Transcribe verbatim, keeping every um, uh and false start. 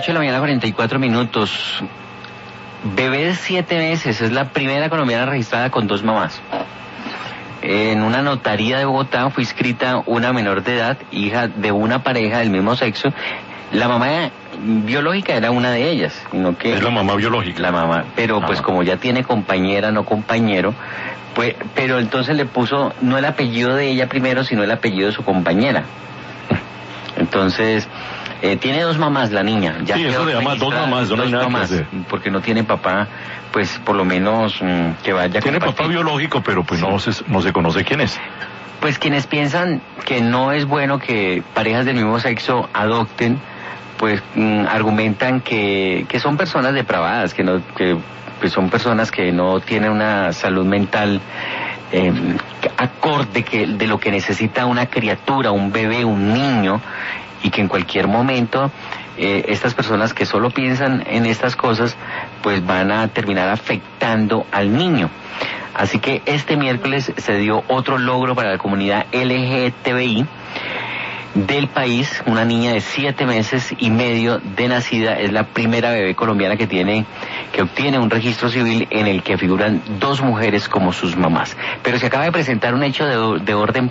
ocho de la mañana, cuarenta y cuatro minutos. Bebé de siete meses, es la primera colombiana registrada con dos mamás. En una notaría de Bogotá fue inscrita una menor de edad, hija de una pareja del mismo sexo. La mamá biológica era una de ellas, sino que... Es la mamá biológica. La mamá, pero ah. pues como ya tiene compañera, no compañero, pues, pero entonces le puso no el apellido de ella primero, sino el apellido de su compañera. Entonces... Eh, tiene dos mamás la niña. Ya sí, eso se llama dos mamás, no hay nada que hacer. Porque no tiene papá, pues por lo menos mmm, que vaya a Tiene compartir. papá biológico, pero pues sí. no, se, no se conoce quién es. Pues quienes piensan que no es bueno que parejas del mismo sexo adopten, pues mmm, argumentan que, que son personas depravadas, que no que pues son personas que no tienen una salud mental eh, acorde que, de lo que necesita una criatura, un bebé, un niño, y que en cualquier momento eh, estas personas que solo piensan en estas cosas pues van a terminar afectando al niño. Así que este miércoles se dio otro logro para la comunidad L G T B I del país. Una niña de siete meses y medio de nacida es la primera bebé colombiana que tiene que obtiene un registro civil en el que figuran dos mujeres como sus mamás. Pero se acaba de presentar un hecho de, de orden